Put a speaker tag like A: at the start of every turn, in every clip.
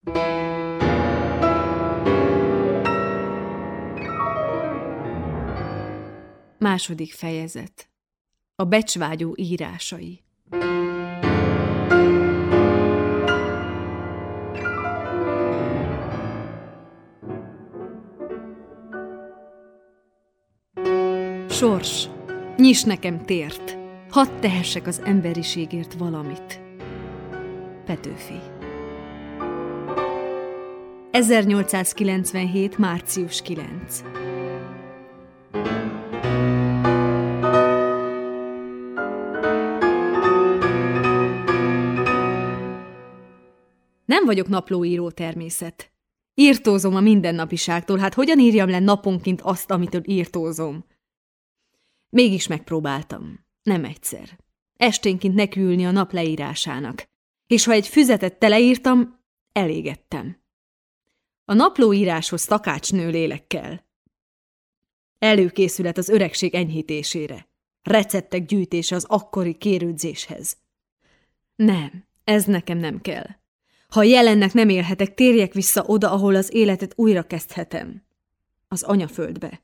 A: Második fejezet. A becsvágyó írásai. Sors, nyiss nekem tért, hadd tehessek az emberiségért valamit. Petőfi. 1897. március 9. Nem vagyok naplóíró természet. Írtózom a mindennapiságtól, hát hogyan írjam le naponként azt, amitől írtózom? Mégis megpróbáltam. Nem egyszer. Esténként nekiülni a nap leírásának. És ha egy füzetet teleírtam, elégettem. A naplóíráshoz takácsnő lélek kell. Előkészület az öregség enyhítésére. Receptek gyűjtése az akkori kérődzéshez. Nem, ez nekem nem kell. Ha jelennek nem élhetek, térjek vissza oda, ahol az életet újra kezdhetem. Az anyaföldbe.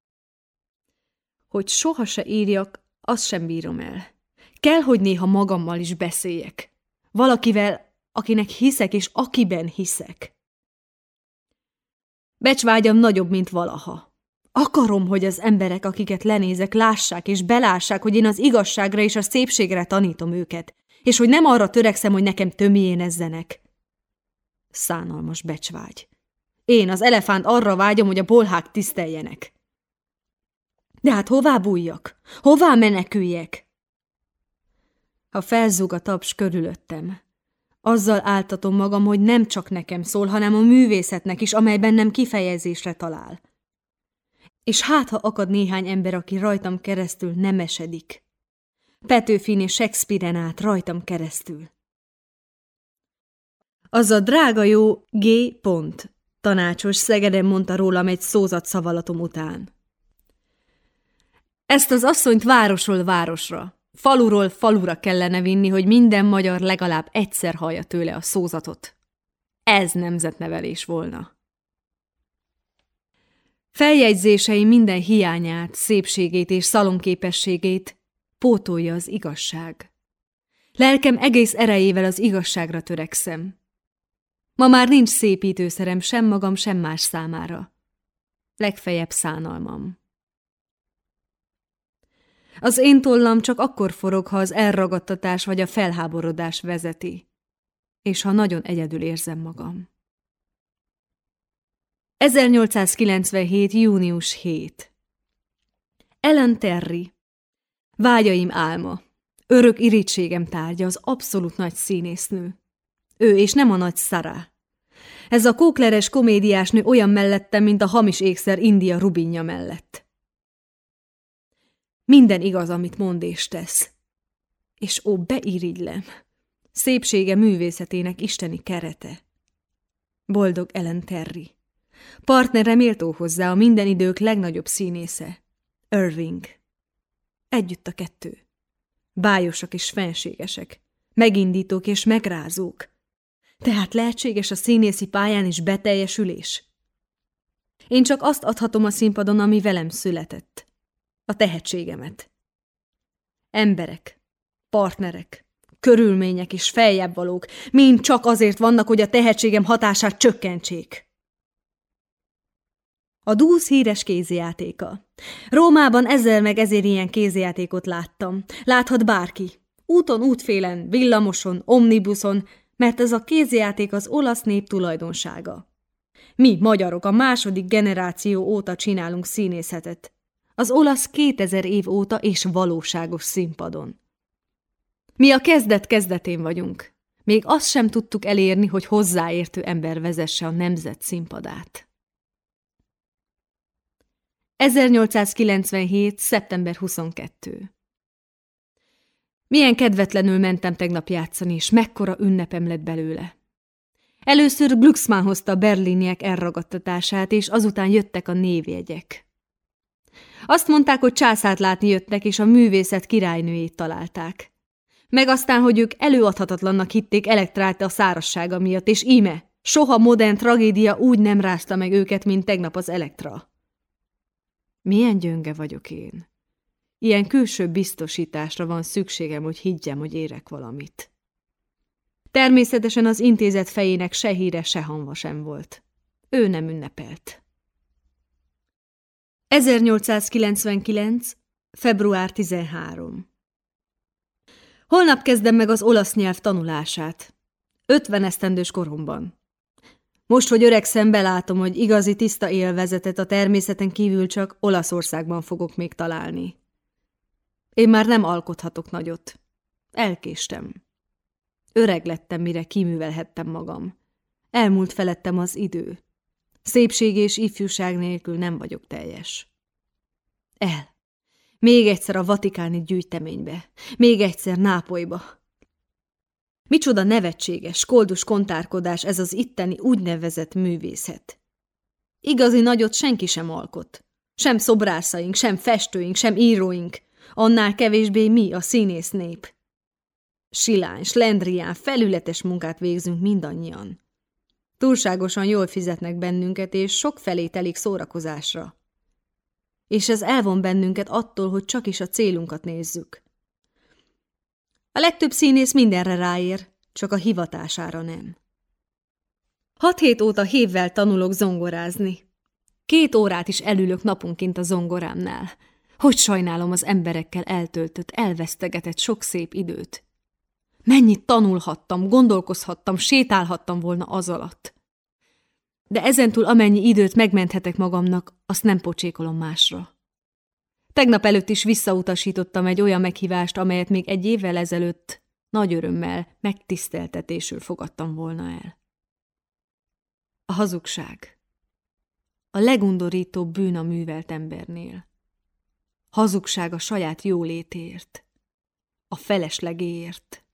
A: Hogy soha se írjak, azt sem bírom el. Kell, hogy néha magammal is beszéljek. Valakivel, akinek hiszek, és akiben hiszek. Becsvágyam nagyobb, mint valaha. Akarom, hogy az emberek, akiket lenézek, lássák és belássák, hogy én az igazságra és a szépségre tanítom őket, és hogy nem arra törekszem, hogy nekem tömjénezzenek. Szánalmas becsvágy. Én, az elefánt, arra vágyom, hogy a bolhák tiszteljenek. De hát hová bújjak? Hová meneküljek? Ha felzúg a taps körülöttem, azzal áltatom magam, hogy nem csak nekem szól, hanem a művészetnek is, amely bennem kifejezésre talál. És hát, ha akad néhány ember, aki rajtam keresztül nem esedik. Petőfin és Shakespeare-en át rajtam keresztül. Az a drága jó G. tanácsos Szegeden mondta rólam egy szózatszavalatom után. Ezt az asszonyt városról városra, faluról falura kellene vinni, hogy minden magyar legalább egyszer hallja tőle a szózatot. Ez nemzetnevelés volna. Feljegyzései minden hiányát, szépségét és szalonképességét pótolja az igazság. Lelkem egész erejével az igazságra törekszem. Ma már nincs szépítőszerem sem magam, sem más számára. Legfeljebb szánalmam. Az én tollam csak akkor forog, ha az elragadtatás vagy a felháborodás vezeti, és ha nagyon egyedül érzem magam. 1897. június 7. Ellen Terry. Vágyaim álma. Örök irítségem tárgya, az abszolút nagy színésznő. Ő, és nem a nagy Sarah. Ez a kókleres komédiásnő olyan mellettem, mint a hamis ékszer India rubinja mellett. Minden igaz, amit mond és tesz. És beirigylem. Szépsége művészetének isteni kerete. Boldog Ellen Terry. Partnere méltó hozzá, a minden idők legnagyobb színésze. Irving. Együtt a kettő. Bájosak és fenségesek. Megindítók és megrázók. Tehát lehetséges a színészi pályán is beteljesülés? Én csak azt adhatom a színpadon, ami velem született. A tehetségemet. Emberek, partnerek, körülmények és feljebb-valók mind csak azért vannak, hogy a tehetségem hatását csökkentsék. A Dúsz híres kézijátéka. Rómában ezzel meg ezért ilyen kézijátékot láttam. Láthat bárki. Úton, útfélen, villamoson, omnibuszon, mert ez a kézijáték az olasz nép tulajdonsága. Mi, magyarok, a második generáció óta csinálunk színészetet. Az olasz 2000 év óta és valóságos színpadon. Mi a kezdet-kezdetén vagyunk. Még azt sem tudtuk elérni, hogy hozzáértő ember vezesse a nemzet színpadát. 1897. szeptember 22. Milyen kedvetlenül mentem tegnap játszani, és mekkora ünnepem lett belőle. Először Glucksmann hozta a berliniek elragadtatását, és azután jöttek a névjegyek. Azt mondták, hogy császárt látni jöttek, és a művészet királynőjét találták. Meg aztán, hogy ők előadhatatlannak hitték Elektrát a szárazsága miatt, és íme, Soha modern tragédia úgy nem rázta meg őket, mint tegnap az Elektra. Milyen gyönge vagyok én. Ilyen külső biztosításra van szükségem, hogy higgyem, hogy érek valamit. Természetesen az intézet fejének se híre, se hamva sem volt. Ő nem ünnepelt. 1899. február 13. Holnap kezdem meg az olasz nyelv tanulását. 50 esztendős koromban. Most, hogy öregszem, belátom, hogy igazi tiszta élvezetet a természeten kívül csak Olaszországban fogok még találni. Én már nem alkothatok nagyot. Elkéstem. Öreg lettem, mire kiművelhettem magam. Elmúlt felettem az idő. Szépség és ifjúság nélkül nem vagyok teljes. Még egyszer a vatikáni gyűjteménybe. Még egyszer Nápolyba. Micsoda nevetséges, koldus kontárkodás ez az itteni úgynevezett művészet. Igazi nagyot senki sem alkot. Sem szobrászaink, sem festőink, sem íróink. Annál kevésbé mi, a színész nép. Silány, slendrián, felületes munkát végzünk mindannyian. Túlságosan jól fizetnek bennünket, és sok felé telik szórakozásra. És ez elvon bennünket attól, hogy csak is a célunkat nézzük. A legtöbb színész mindenre ráér, csak a hivatására nem. 6 hét óta hévvel tanulok zongorázni. 2 órát is elülök naponként a zongorámnál. Hogy sajnálom az emberekkel eltöltött, elvesztegetett sok szép időt. Mennyit tanulhattam, gondolkozhattam, sétálhattam volna az alatt. De ezentúl amennyi időt megmenthetek magamnak, azt nem pocsékolom másra. Tegnap előtt is visszautasítottam egy olyan meghívást, amelyet még 1 évvel ezelőtt nagy örömmel, megtiszteltetésül fogadtam volna el. A hazugság. A legundorítóbb bűn a művelt embernél. Hazugság a saját jólétéért. A feleslegéért.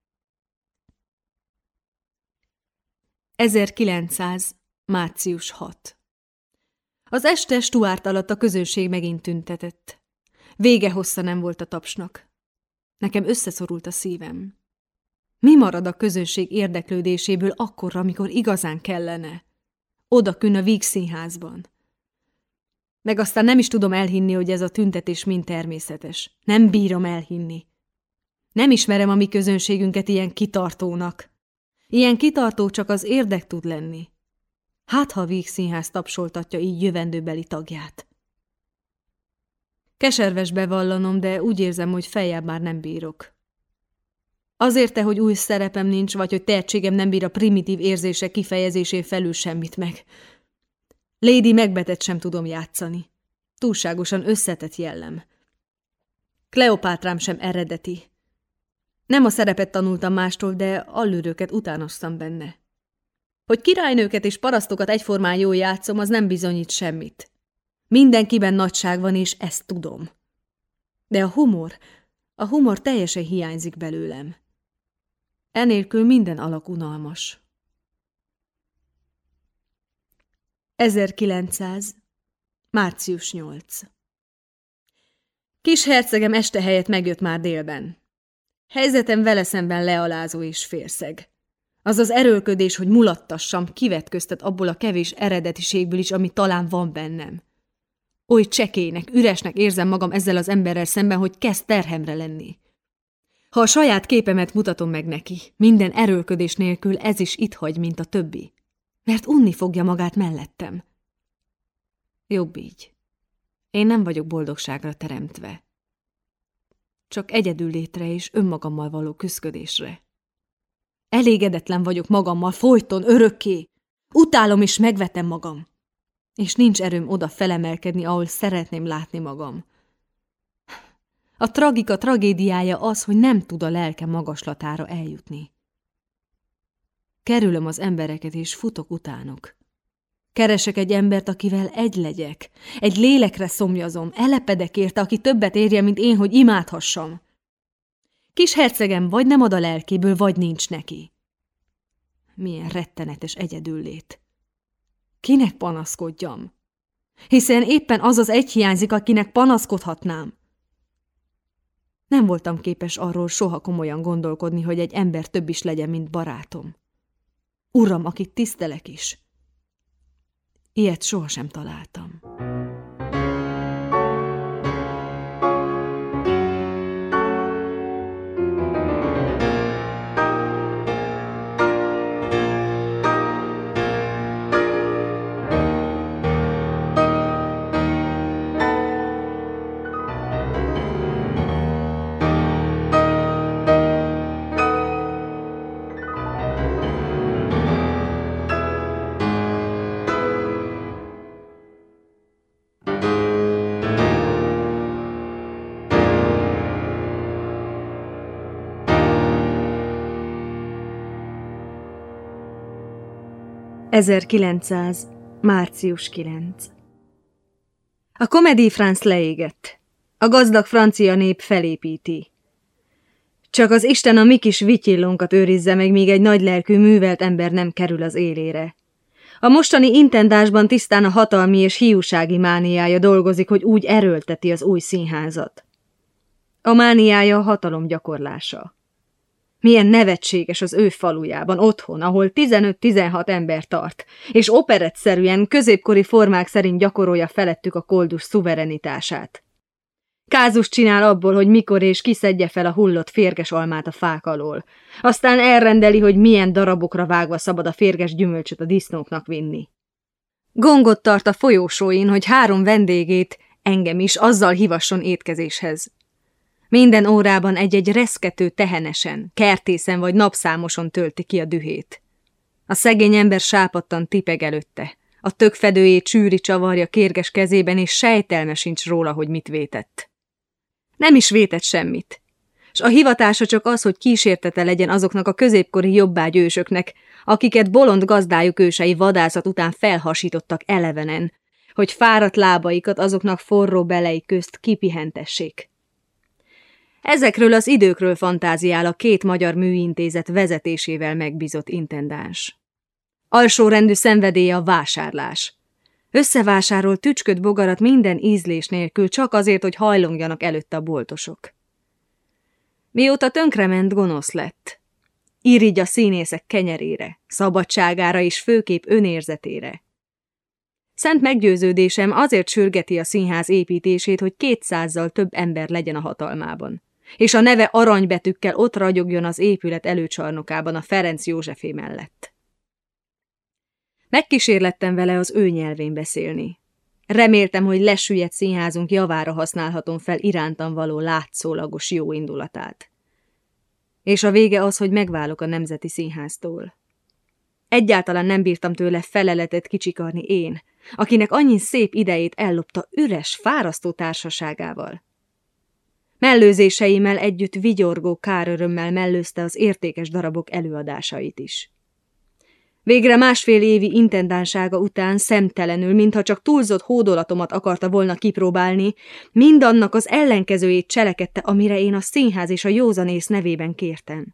A: 1900. március 6. Az este Stuart alatt a közönség megint tüntetett. Vége hossza nem volt a tapsnak. Nekem összeszorult a szívem. Mi marad a közönség érdeklődéséből akkor, amikor igazán kellene? Odakünn a Vígszínházban. Meg aztán nem is tudom elhinni, hogy ez a tüntetés mind természetes. Nem bírom elhinni. Nem ismerem a mi közönségünket ilyen kitartónak. Ilyen kitartó csak az érdek tud lenni. Hát, ha a Vígszínház tapsoltatja így jövendőbeli tagját. Keserves bevallanom, de úgy érzem, hogy feljebb már nem bírok. Azért-e, hogy új szerepem nincs, vagy hogy tehetségem nem bír a primitív érzések kifejezésén felül semmit meg. Lady Macbethet sem tudom játszani. Túlságosan összetett jellem. Kleopátrám sem eredeti. Nem a szerepet tanultam mástól, de allőröket utánoztam benne. Hogy királynőket és parasztokat egyformán jól játszom, az nem bizonyít semmit. Mindenkiben nagyság van, és ezt tudom. De a humor teljesen hiányzik belőlem. Enélkül minden alak unalmas. 1900. március 8. Kis hercegem este helyett megjött már délben. Helyzetem vele szemben lealázó és félszeg. Az az erőlködés, hogy mulattassam, kivetköztet abból a kevés eredetiségből is, ami talán van bennem. Oly csekélynek, üresnek érzem magam ezzel az emberrel szemben, hogy kezd terhemre lenni. Ha a saját képemet mutatom meg neki, minden erőlködés nélkül ez is itt hagy, mint a többi. Mert unni fogja magát mellettem. Jobb így. Én nem vagyok boldogságra teremtve. Csak egyedül létre és önmagammal való küszködésre. Elégedetlen vagyok magammal folyton, örökké. Utálom és megvetem magam. És nincs erőm oda felemelkedni, ahol szeretném látni magam. A tragika tragédiája az, hogy nem tud a lelke magaslatára eljutni. Kerülöm az embereket és futok utánuk. Keresek egy embert, akivel egy legyek. Egy lélekre szomjazom, elepedek érte, aki többet érje, mint én, hogy imádhassam. Kis hercegem vagy nem ad a lelkéből, vagy nincs neki. Milyen rettenetes egyedüllét. Kinek panaszkodjam? Hiszen éppen az az egy hiányzik, akinek panaszkodhatnám. Nem voltam képes arról soha komolyan gondolkodni, hogy egy ember több is legyen, mint barátom. Uram, akit tisztelek is. Ilyet sohasem találtam. ...1900. március 9. A Comédie France leégett. A gazdag francia nép felépíti. Csak az Isten a mi kis vityillónkat őrizze meg, míg egy nagylelkű, művelt ember nem kerül az élére. A mostani intendásban tisztán a hatalmi és hiúsági mániája dolgozik, hogy úgy erőlteti az új színházat. A mániája a hatalom gyakorlása. Milyen nevetséges az ő falujában, otthon, ahol 15-16 ember tart, és operettszerűen, középkori formák szerint gyakorolja felettük a koldus szuverenitását. Kázus csinál abból, hogy mikor és kiszedje fel a hullott férges almát a fák alól. Aztán elrendeli, hogy milyen darabokra vágva szabad a férges gyümölcsöt a disznóknak vinni. Gongot tart a folyósóin, hogy 3 vendégét, engem is, azzal hívasson étkezéshez. Minden órában egy-egy reszkető tehenesen, kertészen vagy napszámoson tölti ki a dühét. A szegény ember sápadtan tipeg előtte. A tökfedőjét csűri csavarja kérges kezében, és sejtelme sincs róla, hogy mit vétett. Nem is vétett semmit. S a hivatása csak az, hogy kísértete legyen azoknak a középkori jobbágyősöknek, akiket bolond gazdájuk ősei vadászat után felhasítottak elevenen, hogy fáradt lábaikat azoknak forró beleik közt kipihentessék. Ezekről az időkről fantáziál a 2 magyar műintézet vezetésével megbízott intendáns. Alsórendű szenvedélye a vásárlás. Összevásárol tücsköt bogarat minden ízlés nélkül, csak azért, hogy hajlongjanak előtte a boltosok. Mióta tönkrement, gonosz lett. Irigy a színészek kenyerére, szabadságára és főképp önérzetére. Szent meggyőződésem, azért sürgeti a színház építését, hogy 200-zal több ember legyen a hatalmában, és a neve aranybetűkkel ott ragyogjon az épület előcsarnokában a Ferenc Józsefé mellett. Megkísérlettem vele az ő nyelvén beszélni. Reméltem, hogy lesüllyedt színházunk javára használhatom fel irántam való látszólagos jó indulatát. És a vége az, hogy megválok a Nemzeti Színháztól. Egyáltalán nem bírtam tőle feleletet kicsikarni én, akinek annyi szép idejét ellopta üres, fárasztó társaságával. Mellőzéseimmel együtt vigyorgó kárörömmel mellőzte az értékes darabok előadásait is. Végre 1,5 évi intendánsága után szemtelenül, mintha csak túlzott hódolatomat akarta volna kipróbálni, mindannak az ellenkezőjét cselekedte, amire én a színház és a józanész nevében kértem.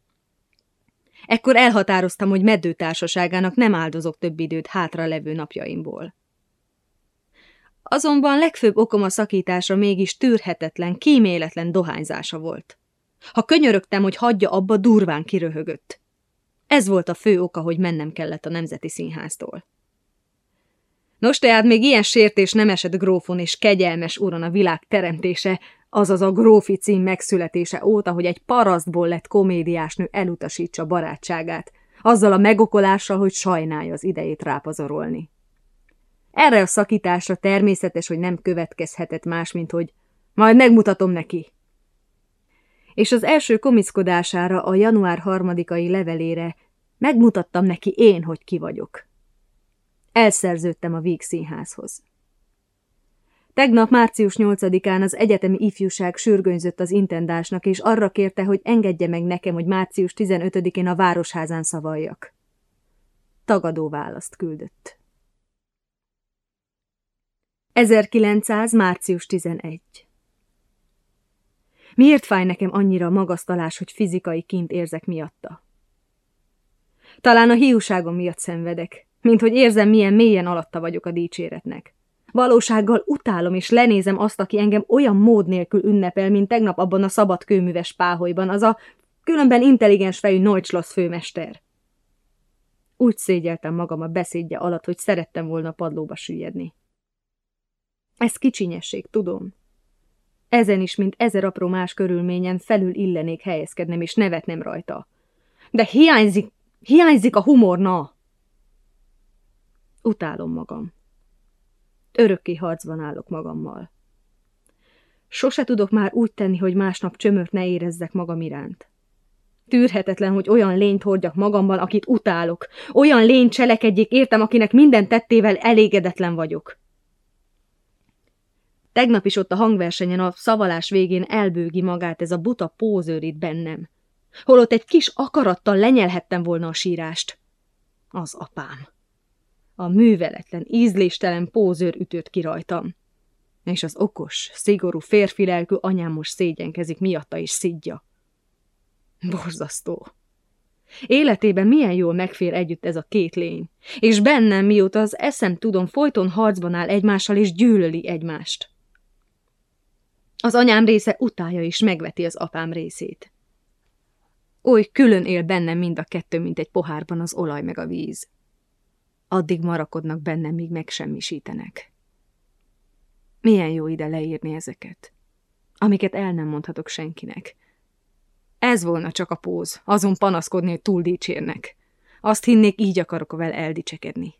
A: Ekkor elhatároztam, hogy meddőtársaságának nem áldozok több időt hátra levő napjaimból. Azonban legfőbb okom a szakításra mégis tűrhetetlen, kíméletlen dohányzása volt. Ha könyörögtem, hogy hagyja abba, durván kiröhögött. Ez volt a fő oka, hogy mennem kellett a Nemzeti Színháztól. Nos, tehát még ilyen sértés nem esett grófon és kegyelmes uron a világ teremtése, azaz a grófi cím megszületése óta, hogy egy parasztból lett komédiásnő elutasítsa barátságát, azzal a megokolással, hogy sajnálja az idejét rápazarolni. Erre a szakításra természetes, hogy nem következhetett más, mint hogy majd megmutatom neki. És az első komickodására, a január 3-ai levelére megmutattam neki én, hogy ki vagyok. Elszerződtem a Víg Színházhoz. Tegnap március 8-án az egyetemi ifjúság sürgönyzött az intendásnak, és arra kérte, hogy engedje meg nekem, hogy március 15-én a Városházán szavaljak. Tagadó választ küldött. 1900. március 11. Miért fáj nekem annyira a magasztalás, hogy fizikai kint érzek miatta? Talán a hiúságom miatt szenvedek, mint hogy érzem, milyen mélyen alatta vagyok a dicséretnek. Valósággal utálom és lenézem azt, aki engem olyan mód nélkül ünnepel, mint tegnap abban a szabad kőműves páholyban, az a különben intelligens fejű Neutschloss főmester. Úgy szégyeltem magam a beszédje alatt, hogy szerettem volna padlóba süllyedni. Ez kicsinyesség, tudom. Ezen is, mint 1000 apró más körülményen felül illenék helyezkednem, és nevetnem rajta. De hiányzik a humor, na! Utálom magam. Örökké harcban állok magammal. Sose tudok már úgy tenni, hogy másnap csömört ne érezzek magam iránt. Tűrhetetlen, hogy olyan lényt hordjak magamban, akit utálok. Olyan lényt cselekedjék értem, akinek minden tettével elégedetlen vagyok. Tegnap is ott a hangversenyen a szavalás végén elbőgi magát ez a buta pózőr itt bennem. Holott egy kis akarattal lenyelhettem volna a sírást. Az apám. A műveletlen, ízléstelen pózőr ütött ki rajtam. És az okos, szigorú férfi lelkű anyám most szégyenkezik miatta és szidja. Borzasztó. Életében milyen jól megfér együtt ez a két lény, és bennem, mióta az eszem tudom, folyton harcban áll egymással és gyűlöli egymást. Az anyám része utálja és megveti az apám részét. Oly külön él bennem mind a kettő, mint egy pohárban az olaj meg a víz. Addig marakodnak bennem, míg megsemmisítenek. Milyen jó ide leírni ezeket, amiket el nem mondhatok senkinek. Ez volna csak a póz, azon panaszkodni, hogy túl dicsérnek. Azt hinnék, így akarok vele eldicsekedni.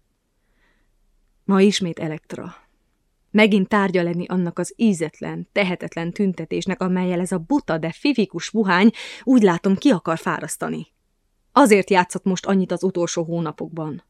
A: Ma ismét Elektra. Megint tárgya lenni annak az ízetlen, tehetetlen tüntetésnek, amellyel ez a buta, de fifikus buhány úgy látom ki akar fárasztani. Azért játszott most annyit az utolsó hónapokban.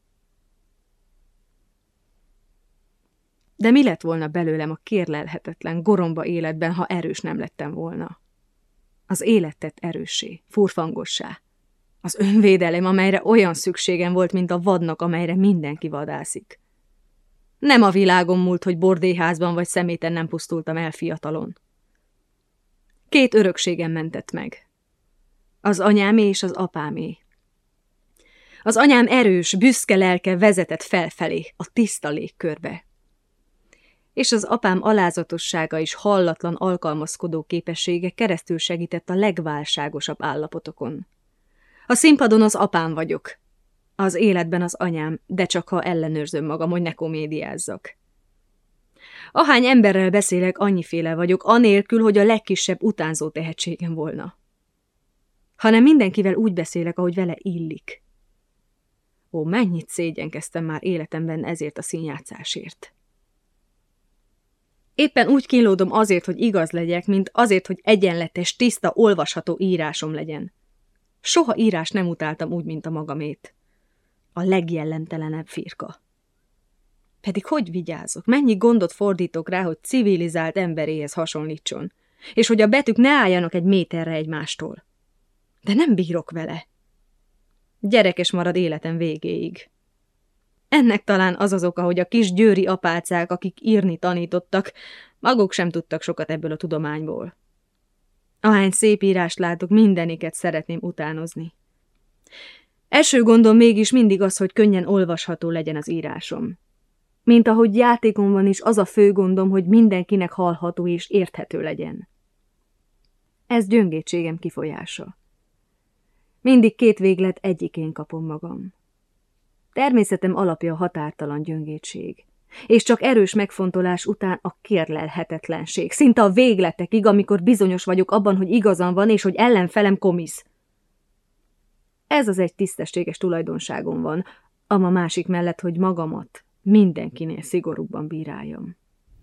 A: De mi lett volna belőlem a kérlelhetetlen, goromba életben, ha erős nem lettem volna? Az élet tett erőssé, furfangossá. Az önvédelem, amelyre olyan szükségem volt, mint a vadnak, amelyre mindenki vadászik. Nem a világom múlt, hogy bordélyházban vagy szeméten nem pusztultam el fiatalon. 2 örökségem mentett meg. Az anyámé és az apámé. Az anyám erős, büszke lelke vezetett felfelé, a tiszta légkörbe. És az apám alázatossága és hallatlan alkalmazkodó képessége keresztül segített a legválságosabb állapotokon. A színpadon az apám vagyok, az életben az anyám, de csak ha ellenőrzöm magam, hogy ne komédiázzak. Ahány emberrel beszélek, annyiféle vagyok, anélkül, hogy a legkisebb utánzó tehetségem volna. Hanem mindenkivel úgy beszélek, ahogy vele illik. Ó, mennyit szégyenkeztem már életemben ezért a színjátszásért. Éppen úgy kínlódom azért, hogy igaz legyek, mint azért, hogy egyenletes, tiszta, olvasható írásom legyen. Soha írás nem utáltam úgy, mint a magamét. A legjellemtelenebb firka. Pedig hogy vigyázok, mennyi gondot fordítok rá, hogy civilizált emberéhez hasonlítson, és hogy a betűk ne álljanak egy méterre egymástól. De nem bírok vele. Gyerekes marad életem végéig. Ennek talán az az oka, hogy a kis győri apácák, akik írni tanítottak, maguk sem tudtak sokat ebből a tudományból. Ahány szép írást látok, mindeniket szeretném utánozni. Első gondom mégis mindig az, hogy könnyen olvasható legyen az írásom. Mint ahogy játékomban is az a fő gondom, hogy mindenkinek hallható és érthető legyen. Ez gyöngétségem kifolyása. Mindig 2 véglet egyikén kapom magam. Természetem alapja a határtalan gyöngétség, és csak erős megfontolás után a kérlelhetetlenség, szinte a végletekig, amikor bizonyos vagyok abban, hogy igazam van, és hogy ellenfelem komisz. Ez az egy tisztességes tulajdonságom van, ama másik mellett, hogy magamat mindenkinél szigorúbban bíráljam.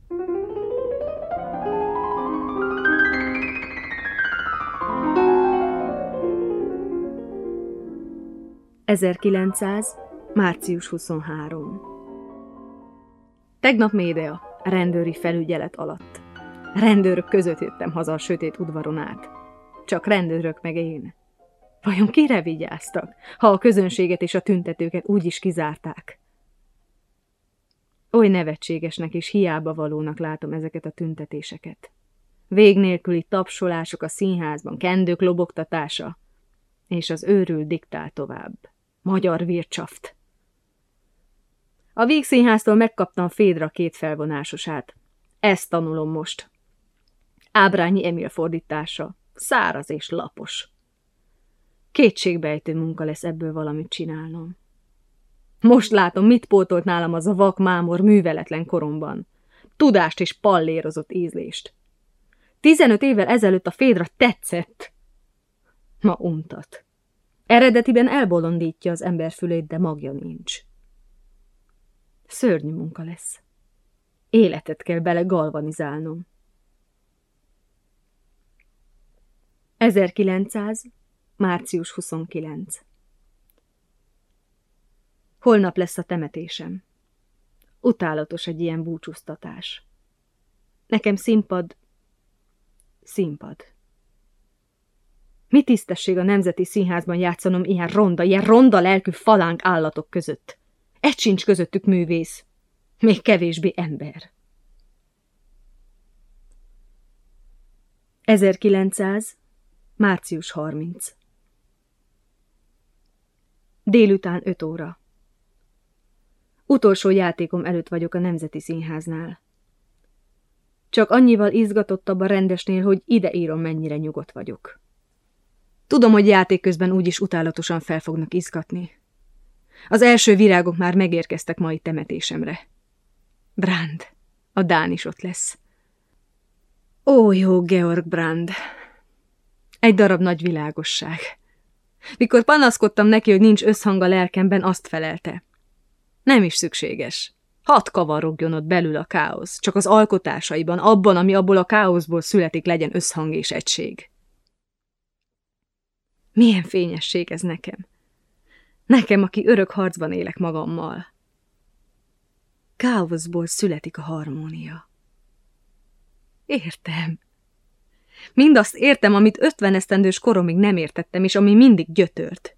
A: március 23. Tegnap média, rendőri felügyelet alatt. Rendőrök között jöttem haza a sötét udvaron át. Csak rendőrök meg én. Vajon kire vigyáztak, ha a közönséget és a tüntetőket úgy is kizárták? Oly nevetségesnek és hiába valónak látom ezeket a tüntetéseket. Vég nélküli tapsolások a színházban, kendők lobogtatása, és az őrült diktál tovább. Magyar vircsaft. A Vígszínháztól megkaptam Fédra 2 felvonásosát. Ezt tanulom most. Ábrányi Emil fordítása. Száraz és lapos. Kétségbejtő munka lesz ebből valamit csinálnom. Most látom, mit pótolt nálam az a vak mámor műveletlen koromban. Tudást és pallérozott ízlést. 15 évvel ezelőtt a Fédra tetszett. Ma untat. Eredetiben elbolondítja az ember fülét, de magja nincs. Szörnyű munka lesz. Életet kell bele galvanizálnom. 1900. március 29. Holnap lesz a temetésem. Utálatos egy ilyen búcsúztatás. Nekem színpad. Mi tisztesség a Nemzeti Színházban játszanom ilyen ronda lelkű falánk állatok között. Egy sincs közöttük művész, még kevésbé ember. 1900. március 30. Délután 5 óra. Utolsó játékom előtt vagyok a Nemzeti Színháznál. Csak annyival izgatottabb a rendesnél, hogy ide írom, mennyire nyugodt vagyok. Tudom, hogy játék közben úgyis utálatosan fel fognak izgatni. Az első virágok már megérkeztek mai temetésemre. Brand, a Dán is ott lesz. Ó, jó Georg Brand! Egy darab nagy világosság. Mikor panaszkodtam neki, hogy nincs összhang a lelkemben, azt felelte. Nem is szükséges. Hadd kavarogjon ott belül a káosz, csak az alkotásaiban, abban, ami abból a káoszból születik, legyen összhang és egység. Milyen fényesség ez nekem. Nekem, aki örök harcban élek magammal. Káoszból születik a harmónia. Értem. Mindazt értem, amit 50 esztendős koromig nem értettem, és ami mindig gyötört.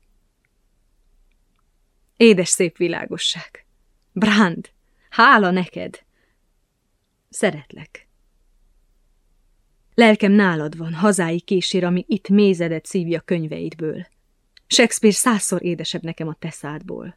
A: Édes szép világosság. Brand, hála neked. Szeretlek. Lelkem nálad van, hazái kísér, ami itt mézedet szívja könyveidből. Shakespeare 100-szor édesebb nekem a te szádból.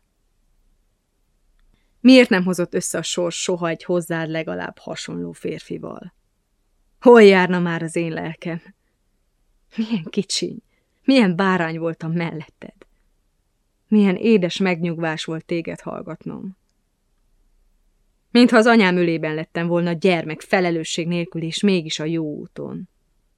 A: Miért nem hozott össze a sors soha egy hozzád legalább hasonló férfival? Hol járna már az én lelkem? Milyen kicsiny, milyen bárány voltam melletted. Milyen édes megnyugvás volt téged hallgatnom. Mintha az anyám ölében lettem volna gyermek felelősség nélkül, és mégis a jó úton.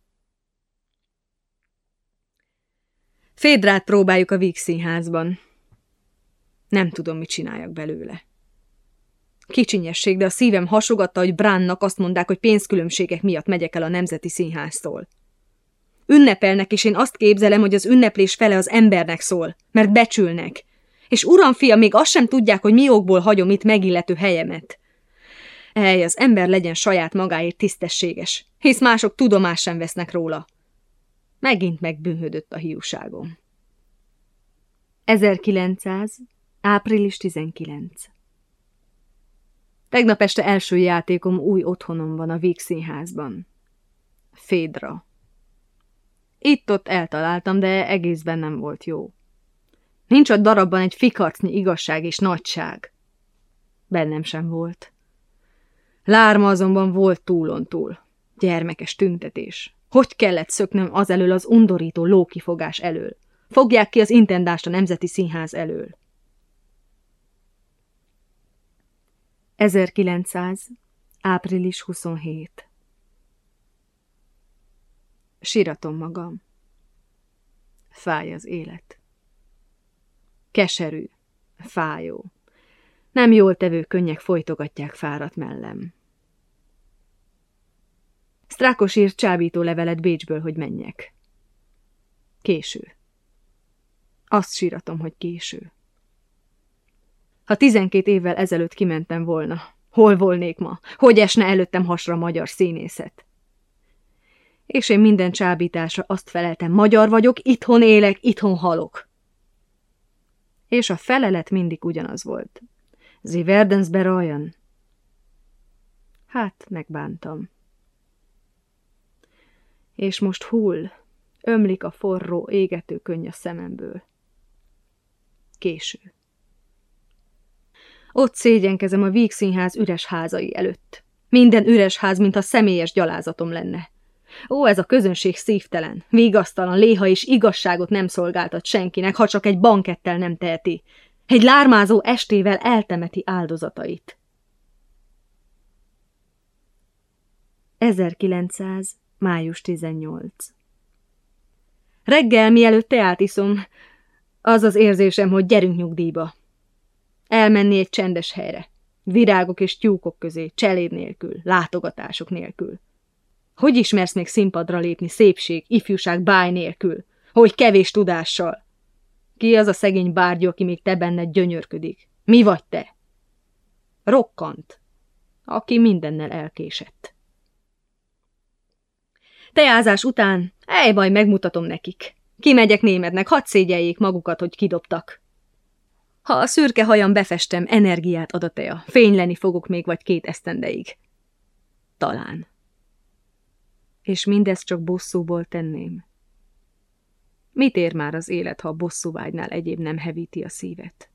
A: Fédrát próbáljuk a Vígszínházban. Nem tudom, mit csináljak belőle. Kicsinyesség, de a szívem hasogatta, hogy Brandnak azt mondták, hogy pénzkülönbségek miatt megyek el a Nemzeti Színháztól. Ünnepelnek, és én azt képzelem, hogy az ünneplés fele az embernek szól, mert becsülnek. És uram, fia, még azt sem tudják, hogy mi okból hagyom itt megillető helyemet. Az ember legyen saját magáért tisztességes, hisz mások tudomást sem vesznek róla. Megint megbűnhödött a hiúságom. 1900. április 19. Tegnap este első játékom új otthonomban, a Vígszínházban. Fédra. Itt-ott eltaláltam, de egészben nem volt jó. Nincs a darabban egy fikarcnyi igazság és nagyság. Bennem sem volt. Lárma azonban volt túlontúl. Gyermekes tüntetés. Hogy kellett szöknöm azelől az undorító lókifogás elől? Fogják ki az intendást a Nemzeti Színház elől. 1900. április 27. Síratom magam. Fáj az élet. Keserű, fájó. Nem jól tevő könnyek folytogatják fáradt mellem. Strákos írt csábító levelet Bécsből, hogy menjek. Késő. Azt síratom, hogy késő. Ha 12 évvel ezelőtt kimentem volna, hol volnék ma? Hogy esne előttem hasra magyar színészet? És én minden csábításra azt feleltem, magyar vagyok, itthon élek, itthon halok. És a felelet mindig ugyanaz volt. Sie werden's bereuen. Hát, megbántam. És most hull, ömlik a forró, égető könny a szememből. Késő. Ott szégyenkezem a Vígszínház üres házai előtt. Minden üres ház, mintha személyes gyalázatom lenne. Ó, ez a közönség szívtelen, vigasztalan, léha és igazságot nem szolgáltat senkinek, ha csak egy bankettel nem teheti. Egy lármázó estével eltemeti áldozatait. 1900. május 18. Reggel, mielőtt teát iszom, az az érzésem, hogy gyerünk nyugdíjba. Elmenni egy csendes helyre. Virágok és tyúkok közé, cseléd nélkül, látogatások nélkül. Hogy ismersz még színpadra lépni szépség, ifjúság, báj nélkül? Hogy kevés tudással? Ki az a szegény bárgyú, aki még te benned gyönyörködik? Mi vagy te? Rokkant, aki mindennel elkésett. Teázás után, majd megmutatom nekik. Kimegyek Némednek, hadd szégyeljék magukat, hogy kidobtak. Ha a szürke hajam befestem, energiát ad a tea. Fényleni fogok még vagy 2 esztendeig. Talán. És mindezt csak bosszúból tenném. Mit ér már az élet, ha a bosszúvágynál egyéb nem hevíti a szívet?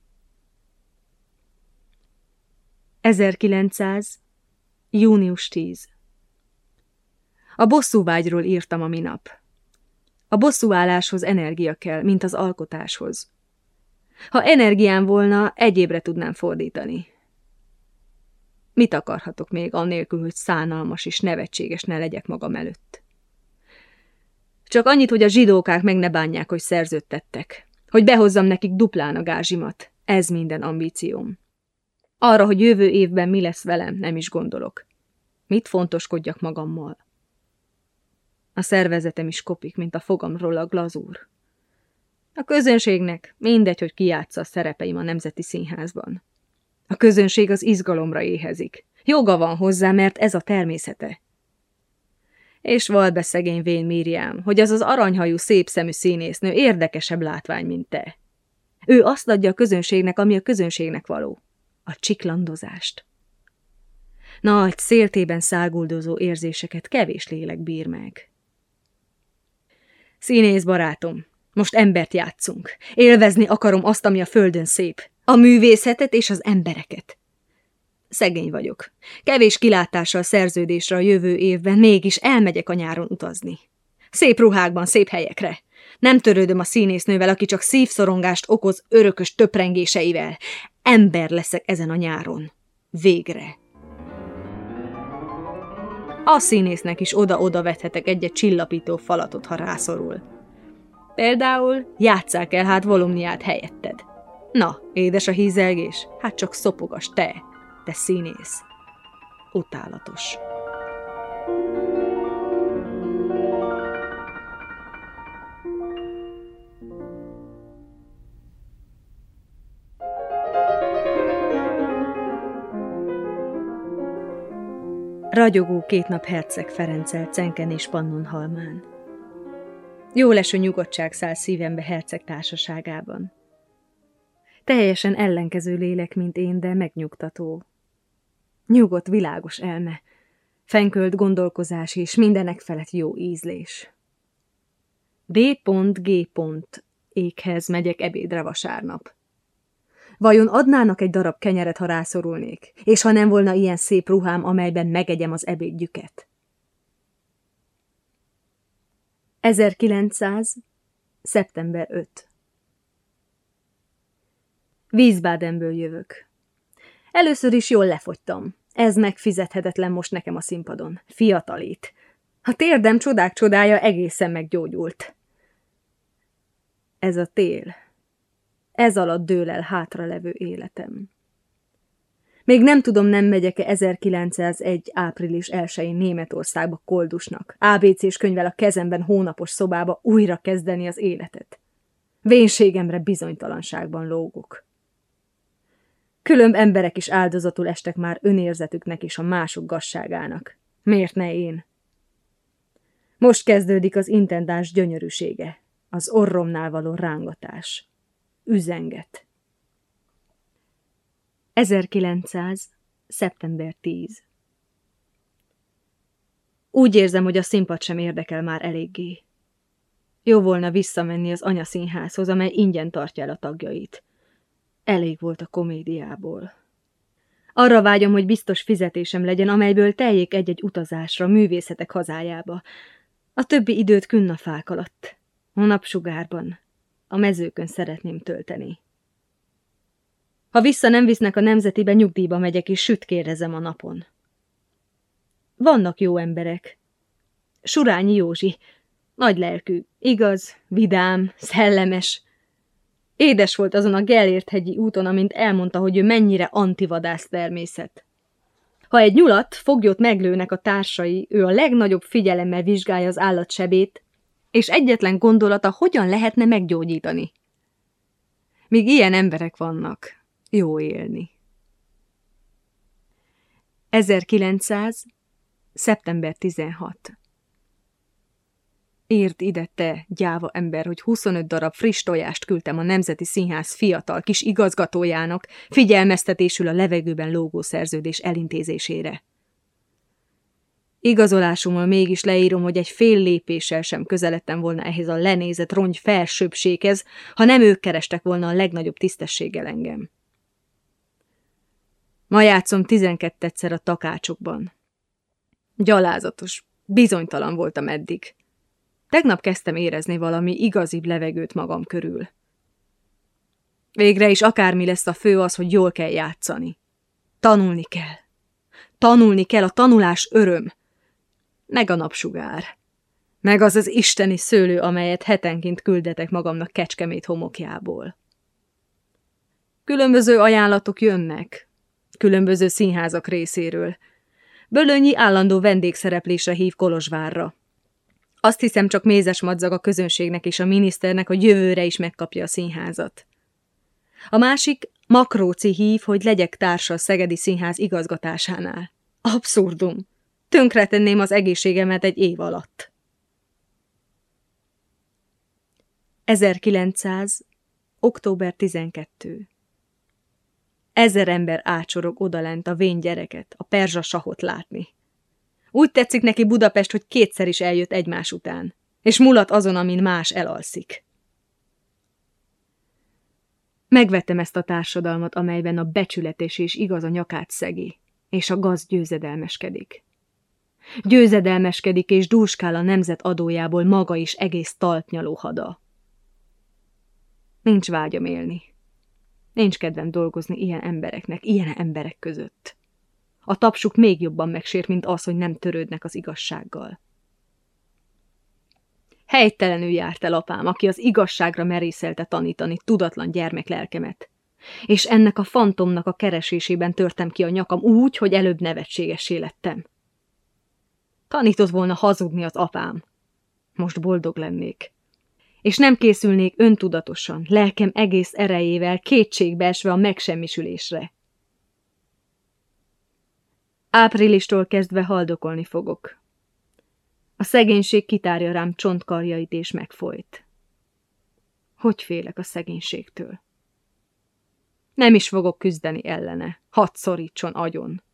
A: 1900. június 10. A bosszúvágyról írtam a minap. A bosszúálláshoz energia kell, mint az alkotáshoz. Ha energiám volna, egyébre tudnám fordítani. Mit akarhatok még annélkül, hogy szánalmas és nevetséges ne legyek magam előtt? Csak annyit, hogy a zsidókák meg ne bánják, hogy szerződtettek. Hogy behozzam nekik duplán a gázsimat. Ez minden ambícióm. Arra, hogy jövő évben mi lesz velem, nem is gondolok. Mit fontoskodjak magammal? A szervezetem is kopik, mint a fogamról a glazúr. A közönségnek mindegy, hogy ki játsza a szerepeim a Nemzeti Színházban. A közönség az izgalomra éhezik. Joga van hozzá, mert ez a természete. És vald be szegény vén Miriam, hogy az aranyhajú, szép szemű színésznő érdekesebb látvány, mint te. Ő azt adja a közönségnek, ami a közönségnek való. A csiklandozást. Nagy, széltében száguldozó érzéseket kevés lélek bír meg. Színész barátom, most embert játszunk. Élvezni akarom azt, ami a földön szép. A művészetet és az embereket. Szegény vagyok. Kevés kilátással szerződésre a jövő évben, mégis elmegyek a nyáron utazni. Szép ruhákban, szép helyekre. Nem törődöm a színésznővel, aki csak szívszorongást okoz örökös töprengéseivel. Ember leszek ezen a nyáron. Végre. A színésznek is oda-oda vethetek egy-egy csillapító falatot, ha rászorul. Például játsszák el hát Volumniát helyetted. Na, édes a hízelgés, hát csak szopogas te színész. Utálatos. Ragyogó 2 nap herceg Ferenccel Cenken és Pannonhalmán. Jóleső nyugodtság száll szívembe herceg társaságában. Teljesen ellenkező lélek, mint én, de megnyugtató. Nyugodt, világos elme, fenkölt gondolkozás és mindenek felett jó ízlés. D.G. ékhez megyek ebédre vasárnap. Vajon adnának egy darab kenyeret, ha rászorulnék, és ha nem volna ilyen szép ruhám, amelyben megegyem az ebédjüket? 1900. szeptember 5. Wiesbadenből jövök. Először is jól lefogytam. Ez megfizethetetlen most nekem a színpadon. Fiatalít. A térdem csodák csodája egészen meggyógyult. Ez a tél. Ez alatt dől el hátralevő életem. Még nem tudom, nem megyek-e 1901. április 1-én Németországba koldusnak, ABC-s könyvvel a kezemben hónapos szobába újra kezdeni az életet. Vénségemre bizonytalanságban lógok. Különb emberek is áldozatul estek már önérzetüknek és a mások gazságának. Miért ne én? Most kezdődik az intendáns gyönyörűsége, az orromnál való rángatás. Üzenget. 1900. szeptember 10. Úgy érzem, hogy a színpad sem érdekel már eléggé. Jó volna visszamenni az anyaszínházhoz, amely ingyen tartja el a tagjait. Elég volt a komédiából. Arra vágyom, hogy biztos fizetésem legyen, amelyből teljék egy-egy utazásra, művészetek hazájába. A többi időt künnafák alatt, a napsugárban, a mezőkön szeretném tölteni. Ha vissza nem visznek a Nemzetibe, nyugdíjba megyek, és süt kérdezem a napon. Vannak jó emberek. Surányi Józsi. Nagylelkű, igaz, vidám, szellemes. Édes volt azon a Gellért-hegyi úton, amint elmondta, hogy ő mennyire antivadász természet. Ha egy nyulat, foglyot meglőnek a társai, ő a legnagyobb figyelemmel vizsgálja az állat sebét, és egyetlen gondolata, hogyan lehetne meggyógyítani. Míg ilyen emberek vannak, jó élni. 1900. szeptember 16. Írd ide, te, gyáva ember, hogy 25 darab friss tojást küldtem a Nemzeti Színház fiatal kis igazgatójának figyelmeztetésül a levegőben lógó szerződés elintézésére. Igazolásommal mégis leírom, hogy egy fél lépéssel sem közeledtem volna ehhez a lenézett rongy felsőbbséghez, ha nem ők kerestek volna a legnagyobb tisztességgel engem. Ma játszom 12-szer a Takácsokban. Gyalázatos, bizonytalan voltam eddig. Tegnap kezdtem érezni valami igazibb levegőt magam körül. Végre is akármi lesz a fő, az, hogy jól kell játszani. Tanulni kell. Tanulni kell, a tanulás öröm. Meg a napsugár. Meg az az isteni szőlő, amelyet hetenként küldetek magamnak Kecskemét homokjából. Különböző ajánlatok jönnek. Különböző színházak részéről. Bölönyi állandó vendégszereplésre hív Kolozsvárra. Azt hiszem, csak mézes madzag a közönségnek és a miniszternek, hogy jövőre is megkapja a színházat. A másik Makróci hív, hogy legyek társa a Szegedi Színház igazgatásánál. Abszurdum. Tönkretenném az egészségemet egy év alatt. 1900. október 12. 1000 ember ácsorog odalent a vén gyereket, a perzsa sahot látni. Úgy tetszik neki Budapest, hogy kétszer is eljött egymás után, és mulat azon, amin más elalszik. Megvettem ezt a társadalmat, amelyben a becsületes és igaz a nyakát szegi, és a gazd győzedelmeskedik. Győzedelmeskedik és dúskál a nemzet adójából maga is egész talpnyaló hada. Nincs vágyam élni. Nincs kedvem dolgozni ilyen embereknek, ilyen emberek között. A tapsuk még jobban megsért, mint az, hogy nem törődnek az igazsággal. Helytelenül járt el apám, aki az igazságra merészelte tanítani tudatlan gyermeklelkemet. És ennek a fantomnak a keresésében törtem ki a nyakam úgy, hogy előbb nevetségessé lettem. Tanított volna hazudni az apám. Most boldog lennék. És nem készülnék öntudatosan, lelkem egész erejével kétségbeesve a megsemmisülésre. Áprilistól kezdve haldokolni fogok. A szegénység kitárja rám csontkarjait és megfojt. Hogy félek a szegénységtől? Nem is fogok küzdeni ellene, hadd szorítson agyon.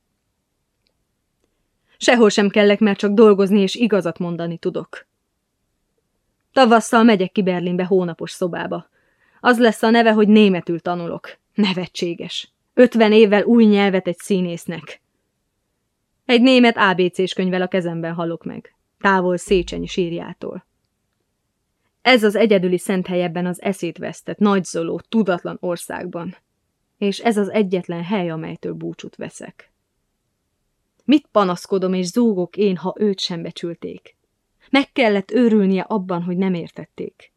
A: Sehol sem kellek, mert csak dolgozni és igazat mondani tudok. Tavasszal megyek ki Berlinbe hónapos szobába. Az lesz a neve, hogy németül tanulok. Nevetséges. 50 évvel új nyelvet egy színésznek. Egy német ABC-s könyvvel a kezemben halok meg, távol Széchenyi sírjától. Ez az egyedüli szent hely ebben az eszét vesztett, nagyzoló, tudatlan országban. És ez az egyetlen hely, amelytől búcsút veszek. Mit panaszkodom és zúgok én, ha őt sem becsülték? Meg kellett őrülnie abban, hogy nem értették.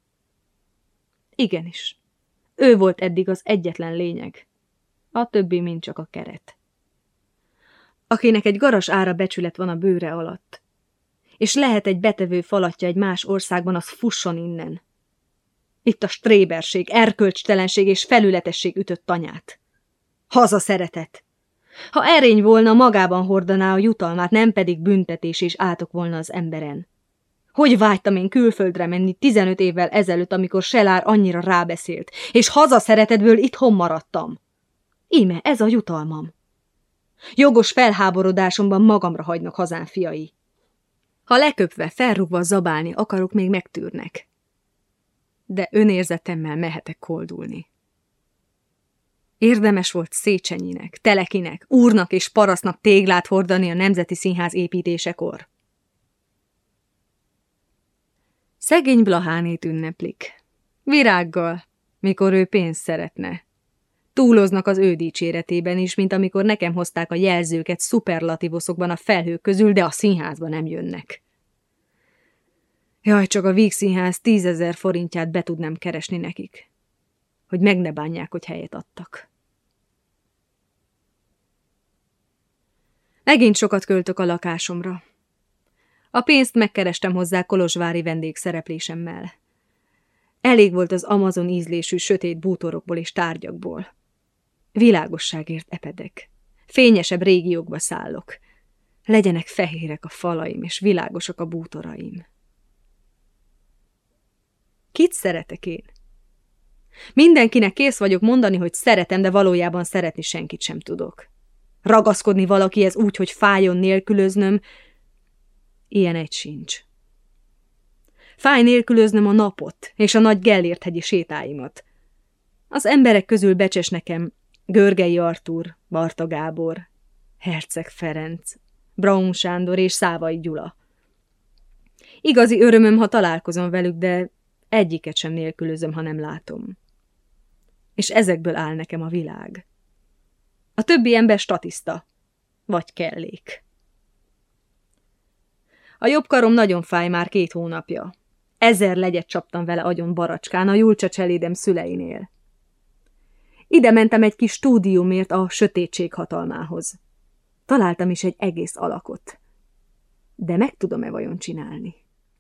A: Igenis, ő volt eddig az egyetlen lényeg. A többi mind csak a keret. Akinek egy garas ára becsület van a bőre alatt, és lehet egy betevő falatja egy más országban, az fusson innen. Itt a stréberség, erkölcstelenség és felületesség ütött tanyát. Hazaszeretet! Ha erény volna, magában hordaná a jutalmát, nem pedig büntetés és átok volna az emberen. Hogy vágytam én külföldre menni 15 évvel ezelőtt, amikor Selár annyira rábeszélt, és hazaszeretetből itthon maradtam. Íme, ez a jutalmam. Jogos felháborodásomban magamra hagynak hazán fiai. Ha leköpve, felrúgva zabálni akarok, még megtűrnek. De önérzetemmel mehetek koldulni. Érdemes volt Széchenyinek, Telekinek, úrnak és parasztnak téglát hordani a Nemzeti Színház építésekor. Szegény Blahánét ünneplik. Virággal, mikor ő pénzt szeretne. Túloznak az ő dicséretében is, mint amikor nekem hozták a jelzőket szuperlatívoszokban a felhők közül, de a színházba nem jönnek. Jaj, csak a Vígszínház 10 000 forintját be tudnám keresni nekik, hogy meg ne bánják, hogy helyet adtak. Megint sokat költök a lakásomra. A pénzt megkerestem hozzá kolozsvári vendégszereplésemmel. Elég volt az Amazon ízlésű sötét bútorokból és tárgyakból. Világosságért epedek. Fényesebb régiókba szállok. Legyenek fehérek a falaim, és világosak a bútoraim. Kit szeretek én? Mindenkinek kész vagyok mondani, hogy szeretem, de valójában szeretni senkit sem tudok. Ragaszkodni valakihez úgy, hogy fájjon nélkülöznöm, ilyen egy sincs. Fáj nélkülöznöm a napot és a nagy Gellért-hegyi sétáimat. Az emberek közül becses nekem Görgei Artúr, Barta Gábor, Herceg Ferenc, Braun Sándor és Szávai Gyula. Igazi örömöm, ha találkozom velük, de egyiket sem nélkülözöm, ha nem látom. És ezekből áll nekem a világ. A többi ember statiszta, vagy kellék. A jobb karom nagyon fáj már 2 hónapja. 1000 legyet csaptam vele agyon Baracskán, a Julcsa cselédem szüleinél. Ide mentem egy kis stúdiumért a sötétség hatalmához. Találtam is egy egész alakot. De meg tudom-e vajon csinálni?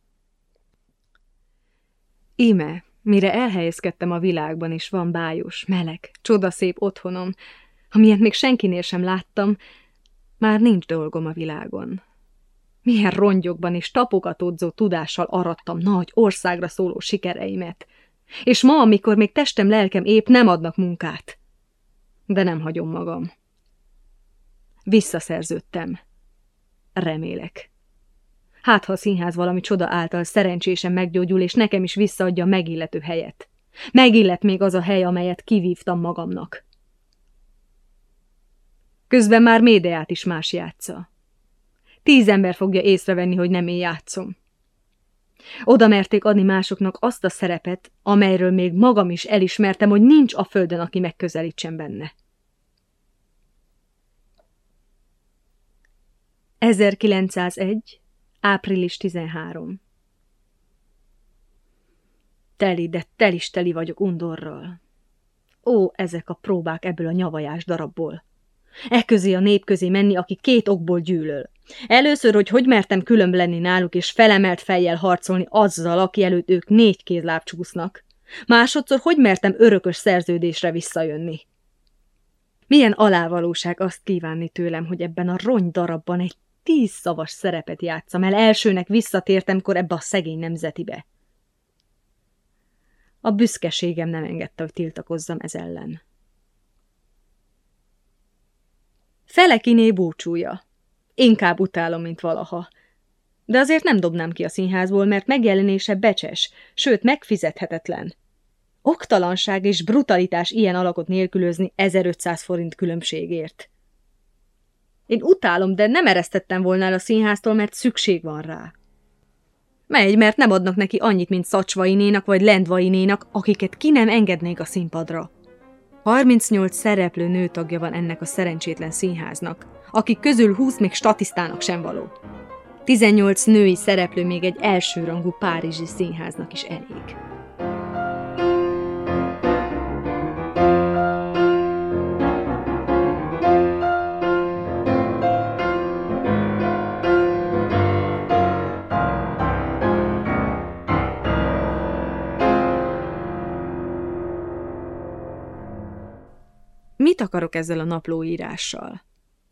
A: Íme, mire elhelyezkedtem a világban, és van bájos, meleg, csodaszép otthonom, amilyet még senkinél sem láttam, már nincs dolgom a világon. Milyen rongyokban és tapogatódzó tudással arattam nagy, országra szóló sikereimet. És ma, amikor még testem, lelkem épp, nem adnak munkát. De nem hagyom magam. Visszaszerződtem. Remélek. Hát, ha a színház valami csoda által szerencsésen meggyógyul, és nekem is visszaadja a megillető helyet. Megillet még az a hely, amelyet kivívtam magamnak. Közben már Médeát is más játsza. 10 ember fogja észrevenni, hogy nem én játszom. Oda merték adni másoknak azt a szerepet, amelyről még magam is elismertem, hogy nincs a földön, aki megközelítsen benne. 1901. április 13. Teli, de teli vagyok undorral. Ó, ezek a próbák ebből a nyavajás darabból. Eközé a nép közé menni, aki 2 okból gyűlöl. Először, hogy mertem különb lenni náluk, és felemelt fejjel harcolni azzal, aki előtt ők 4 kézláb csúsznak. Másodszor, hogy mertem örökös szerződésre visszajönni. Milyen alávalóság azt kívánni tőlem, hogy ebben a rony darabban egy 10 szavas szerepet játszam el, elsőnek visszatértemkor ebbe a szegény nemzetibe. A büszkeségem nem engedte, hogy tiltakozzam ez ellen. Felekiné búcsúja. Inkább utálom, mint valaha. De azért nem dobnám ki a színházból, mert megjelenése becses, sőt megfizethetetlen. Oktalanság és brutalitás ilyen alakot nélkülözni 1500 forint különbségért. Én utálom, de nem eresztettem volna el a színháztól, mert szükség van rá. Megy, mert nem adnak neki annyit, mint Szacsvainénak vagy Lendvainénak, akiket ki nem engednék a színpadra. 38 szereplő nőtagja van ennek a szerencsétlen színháznak, akik közül 20 még statisztának sem való. 18 női szereplő még egy elsőrangú párizsi színháznak is elég. Mit akarok ezzel a naplóírással?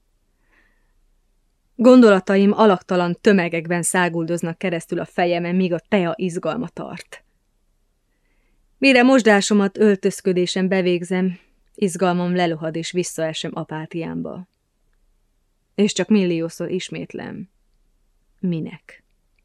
A: Gondolataim alaktalan tömegekben száguldoznak keresztül a fejemen, míg a tea izgalma tart. Mire mosdásomat öltözködésen bevégzem, izgalmam lelohad és visszaesem apátiámba. És csak milliószor ismétlem. Minek?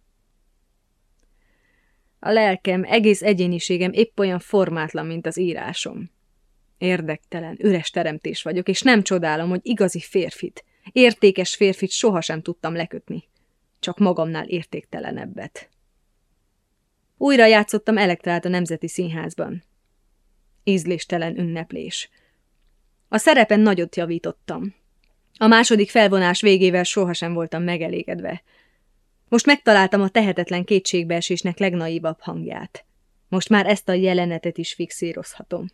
A: A lelkem, egész egyéniségem épp olyan formátlan, mint az írásom. Érdektelen, üres teremtés vagyok, és nem csodálom, hogy igazi férfit, értékes férfit sohasem tudtam lekötni. Csak magamnál értéktelenebbet. Újra játszottam Elektrát a Nemzeti Színházban. Ízléstelen ünneplés. A szerepen nagyot javítottam. A második felvonás végével sohasem voltam megelégedve. Most megtaláltam a tehetetlen kétségbeesésnek legnaívabb hangját. Most már ezt a jelenetet is fixírozhatom.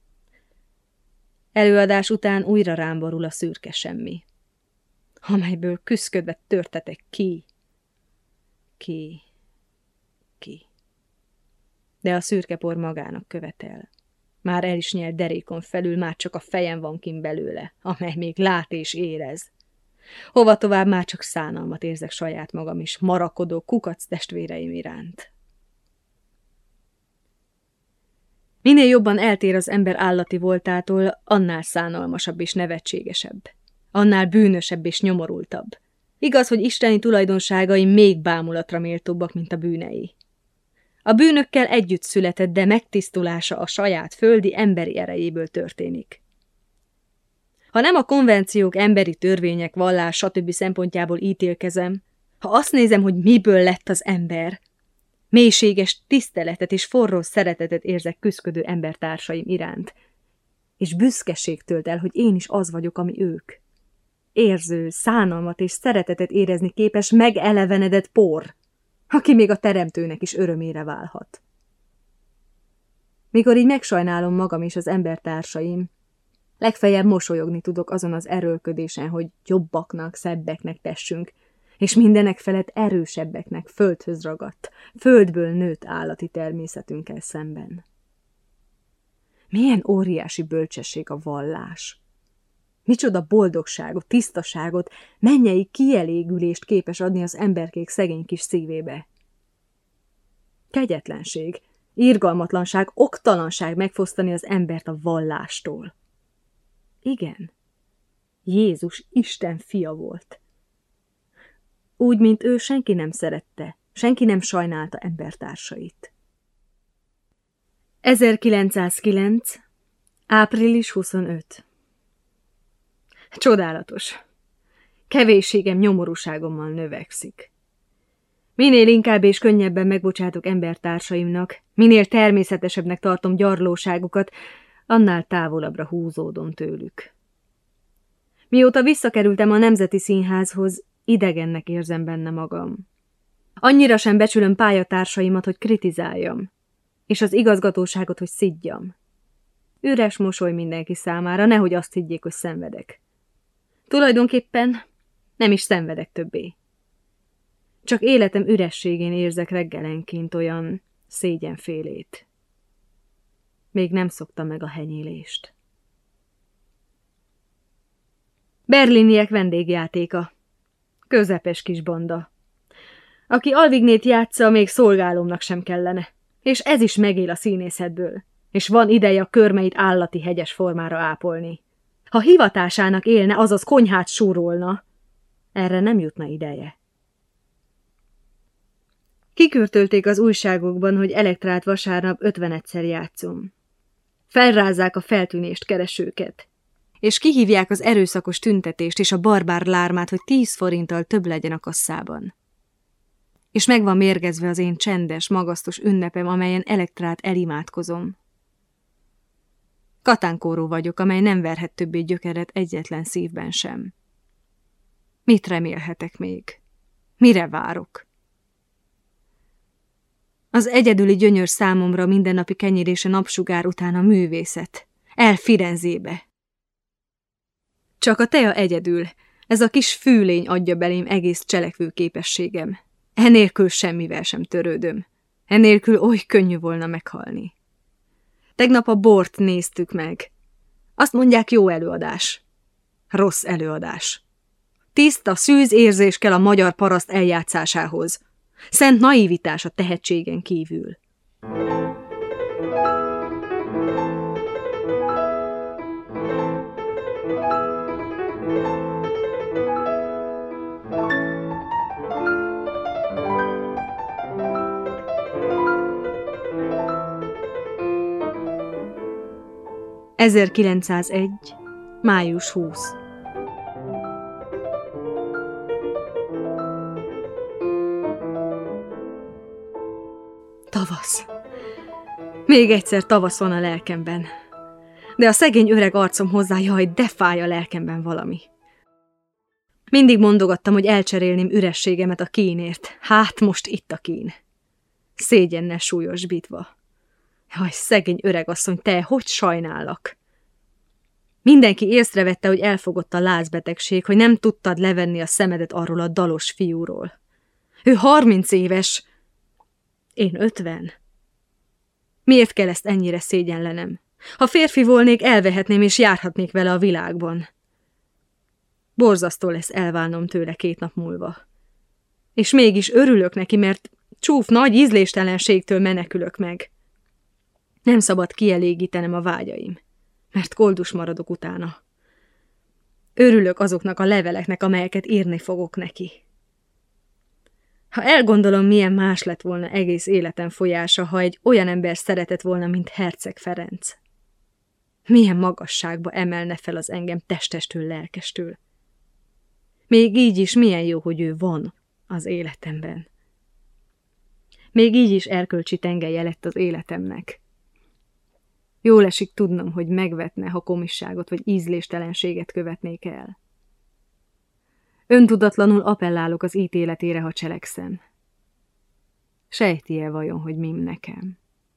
A: Előadás után újra rám borul a szürke semmi, amelyből küszködve törtetek ki. De a szürke por magának követel. Már el is nyelt derékon felül, már csak a fejem van kint belőle, amely még lát és érez. Hova tovább már csak szánalmat érzek saját magam is, marakodó kukac testvéreim iránt. Minél jobban eltér az ember állati voltától, annál szánalmasabb és nevetségesebb. Annál bűnösebb és nyomorultabb. Igaz, hogy isteni tulajdonságai még bámulatra méltóbbak, mint a bűnei. A bűnökkel együtt született, de megtisztulása a saját földi emberi erejéből történik. Ha nem a konvenciók, emberi törvények, vallás, stb. Szempontjából ítélkezem, ha azt nézem, hogy miből lett az ember, mélységes tiszteletet és forró szeretetet érzek küszködő embertársaim iránt, és büszkeség tölt el, hogy én is az vagyok, ami ők. Érző, szánalmat és szeretetet érezni képes megelevenedett por, aki még a teremtőnek is örömére válhat. Mikor így megsajnálom magam és az embertársaim, legfeljebb mosolyogni tudok azon az erőlködésen, hogy jobbaknak, szebbeknek tessünk, és mindenek felett erősebbeknek, földhöz ragadt, földből nőtt állati természetünkkel szemben. Milyen óriási bölcsesség a vallás! Micsoda boldogságot, tisztaságot, mennyei kielégülést képes adni az emberkék szegény kis szívébe. Kegyetlenség, irgalmatlanság, oktalanság megfosztani az embert a vallástól. Igen, Jézus Isten fia volt. Úgy, mint ő, senki nem szerette, senki nem sajnálta embertársait. 1909. április 25. Csodálatos. Kevésségem nyomorúságommal növekszik. Minél inkább és könnyebben megbocsátok embertársaimnak, minél természetesebbnek tartom gyarlóságukat, annál távolabbra húzódom tőlük. Mióta visszakerültem a Nemzeti Színházhoz, idegennek érzem benne magam. Annyira sem becsülöm pályatársaimat, hogy kritizáljam, és az igazgatóságot, hogy szidjam. Üres mosoly mindenki számára, nehogy azt higgyék, hogy szenvedek. Tulajdonképpen nem is szenvedek többé. Csak életem ürességén érzek reggelenként olyan szégyenfélét. Még nem szoktam meg a henyélést. Berliniek vendégjátéka. Közepes kis banda. Aki Alvignét játsza, még szolgálómnak sem kellene. És ez is megél a színészetből. És van ideje a körmeit állati hegyes formára ápolni. Ha hivatásának élne, azaz konyhát súrolna, erre nem jutna ideje. Kikürtölték az újságokban, hogy Elektrát vasárnap 51-szer játszom. Felrázzák a feltűnést keresőket, és kihívják az erőszakos tüntetést és a barbár lármát, hogy 10 forinttal több legyen a kasszában. És meg van mérgezve az én csendes, magasztos ünnepem, amelyen Elektrát elimádkozom. Katánkóró vagyok, amely nem verhet többé gyökeret egyetlen szívben sem. Mit remélhetek még? Mire várok? Az egyedüli gyönyör számomra mindennapi kenyérése napsugár után a művészet. El Firenzébe. Csak a tea egyedül, ez a kis fűlény adja belém egész cselekvő képességem. Enélkül semmivel sem törődöm. Enélkül oly könnyű volna meghalni. Tegnap a bort néztük meg. Azt mondják, jó előadás. Rossz előadás. Tiszta, szűz érzés kell a magyar paraszt eljátszásához. Szent naivitás a tehetségen kívül. ...1901. május 20. Tavasz. Még egyszer tavasz van a lelkemben. De a szegény öreg arcom hozzá, jaj, de fáj a lelkemben valami. Mindig mondogattam, hogy elcserélném ürességemet a kínért. Hát most itt a kín. Szégyennel súlyosbítva. Jaj, szegény öregasszony, te, hogy sajnállak! Mindenki észrevette, hogy elfogott a lázbetegség, hogy nem tudtad levenni a szemedet arról a dalos fiúról. Ő 30 éves, én 50. Miért kell ezt ennyire szégyenlenem? Ha férfi volnék, elvehetném és járhatnék vele a világban. Borzasztó lesz elválnom tőle 2 nap múlva. És mégis örülök neki, mert csúf nagy ízléstelenségtől menekülök meg. Nem szabad kielégítenem a vágyaim, mert koldus maradok utána. Örülök azoknak a leveleknek, amelyeket írni fogok neki. Ha elgondolom, milyen más lett volna egész életem folyása, ha egy olyan ember szeretett volna, mint Herceg Ferenc. Milyen magasságba emelne fel az engem testestől, lelkestől. Még így is milyen jó, hogy ő van az életemben. Még így is erkölcsi tengelye lett az életemnek. Jól esik tudnom, hogy megvetne, ha komisságot vagy ízléstelenséget követnék el. Öntudatlanul appellálok az ítéletére, ha cselekszem. Sejti-e vajon, hogy mim nekem?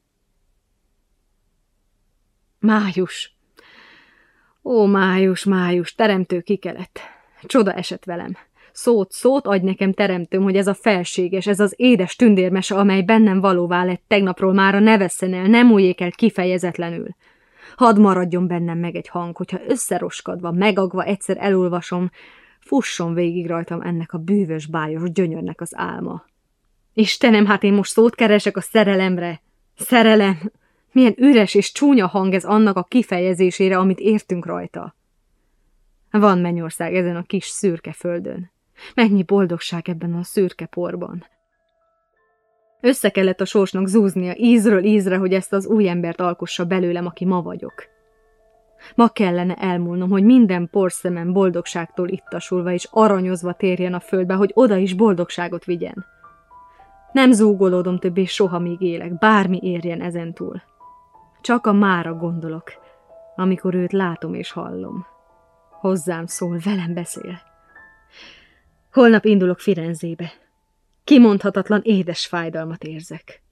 A: Május! Ó, május, teremtő kikelett. Csoda esett velem. Szót adj nekem, teremtőm, hogy ez a felséges, ez az édes tündérmese, amely bennem valóvá lett tegnapról mára ne vesszen el, nem múljék el kifejezetlenül. Hadd maradjon bennem meg egy hang, hogyha összeroskadva, megagva egyszer elolvasom, fusson végig rajtam ennek a bűvös, bájos gyönyörnek az álma. Istenem, hát én most szót keresek a szerelemre. Szerelem! Milyen üres és csúnya hang ez annak a kifejezésére, amit értünk rajta. Van mennyország ezen a kis szürke földön. Mennyi boldogság ebben a szürke porban. Össze kellett a sorsnak zúznia ízről ízre, hogy ezt az új embert alkossa belőlem, aki ma vagyok. Ma kellene elmúlnom, hogy minden porszemem boldogságtól ittasulva és aranyozva térjen a földbe, hogy oda is boldogságot vigyen. Nem zúgolódom többé soha, míg élek, bármi érjen ezentúl. Csak a mára gondolok, amikor őt látom és hallom. Hozzám szól, velem beszél. Holnap indulok Firenzébe. Kimondhatatlan édes fájdalmat érzek.